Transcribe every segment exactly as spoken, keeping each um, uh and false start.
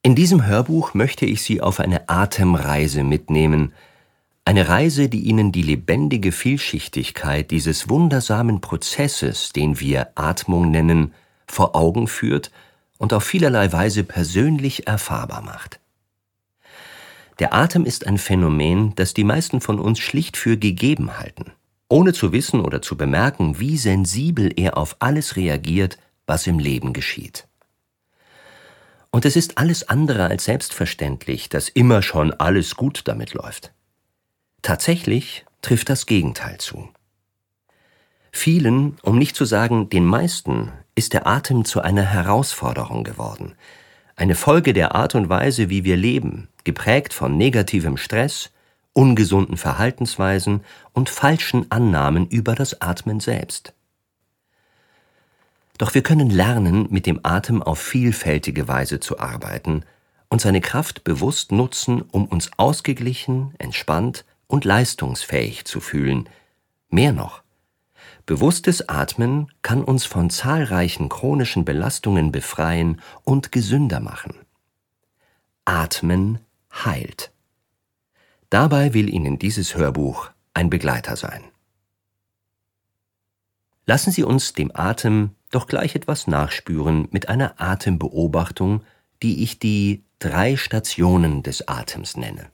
In diesem Hörbuch möchte ich Sie auf eine Atemreise mitnehmen, eine Reise, die Ihnen die lebendige Vielschichtigkeit dieses wundersamen Prozesses, den wir Atmung nennen, vor Augen führt und auf vielerlei Weise persönlich erfahrbar macht. Der Atem ist ein Phänomen, das die meisten von uns schlicht für gegeben halten, ohne zu wissen oder zu bemerken, wie sensibel er auf alles reagiert, was im Leben geschieht. Und es ist alles andere als selbstverständlich, dass immer schon alles gut damit läuft. Tatsächlich trifft das Gegenteil zu. Vielen, um nicht zu sagen den meisten, ist der Atem zu einer Herausforderung geworden. Eine Folge der Art und Weise, wie wir leben, geprägt von negativem Stress, ungesunden Verhaltensweisen und falschen Annahmen über das Atmen selbst. Doch wir können lernen, mit dem Atem auf vielfältige Weise zu arbeiten und seine Kraft bewusst nutzen, um uns ausgeglichen, entspannt und leistungsfähig zu fühlen. Mehr noch: Bewusstes Atmen kann uns von zahlreichen chronischen Belastungen befreien und gesünder machen. Atmen heilt. Dabei will Ihnen dieses Hörbuch ein Begleiter sein. Lassen Sie uns dem Atem doch gleich etwas nachspüren mit einer Atembeobachtung, die ich die drei Stationen des Atems nenne.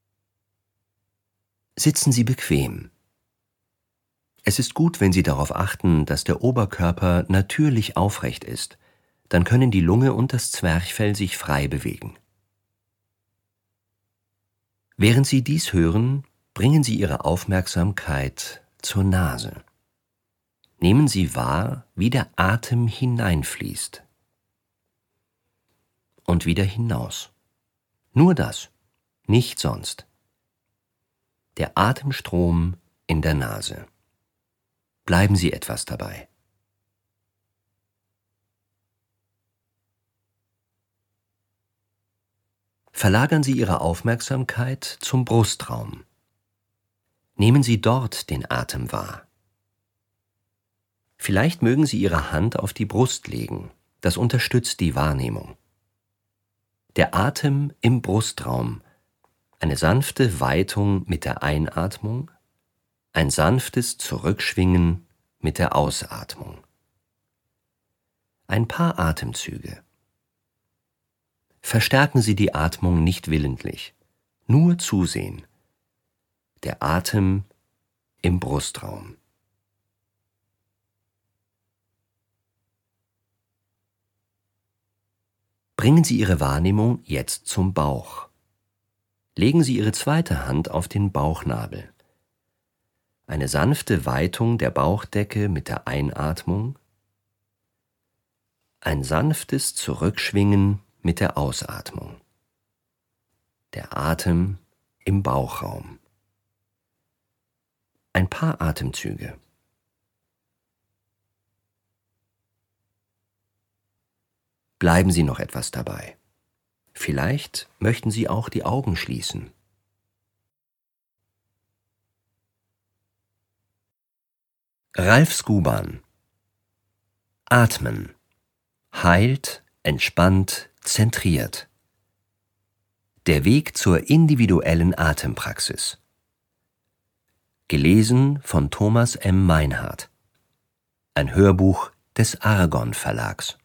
Sitzen Sie bequem. Es ist gut, wenn Sie darauf achten, dass der Oberkörper natürlich aufrecht ist, dann können die Lunge und das Zwerchfell sich frei bewegen. Während Sie dies hören, bringen Sie Ihre Aufmerksamkeit zur Nase. Nehmen Sie wahr, wie der Atem hineinfließt und wieder hinaus. Nur das, nicht sonst. Der Atemstrom in der Nase. Bleiben Sie etwas dabei. Verlagern Sie Ihre Aufmerksamkeit zum Brustraum. Nehmen Sie dort den Atem wahr. Vielleicht mögen Sie Ihre Hand auf die Brust legen, das unterstützt die Wahrnehmung. Der Atem im Brustraum, eine sanfte Weitung mit der Einatmung, ein sanftes Zurückschwingen mit der Ausatmung. Ein paar Atemzüge. Verstärken Sie die Atmung nicht willentlich, nur zusehen. Der Atem im Brustraum. Bringen Sie Ihre Wahrnehmung jetzt zum Bauch. Legen Sie Ihre zweite Hand auf den Bauchnabel. Eine sanfte Weitung der Bauchdecke mit der Einatmung, ein sanftes Zurückschwingen mit der Ausatmung. Der Atem im Bauchraum. Ein paar Atemzüge. Bleiben Sie noch etwas dabei. Vielleicht möchten Sie auch die Augen schließen. Ralf Skuban. Atmen. Heilt, entspannt, zentriert. Der Weg zur individuellen Atempraxis. Gelesen von Thomas M. Meinhardt. Ein Hörbuch des Argon Verlags.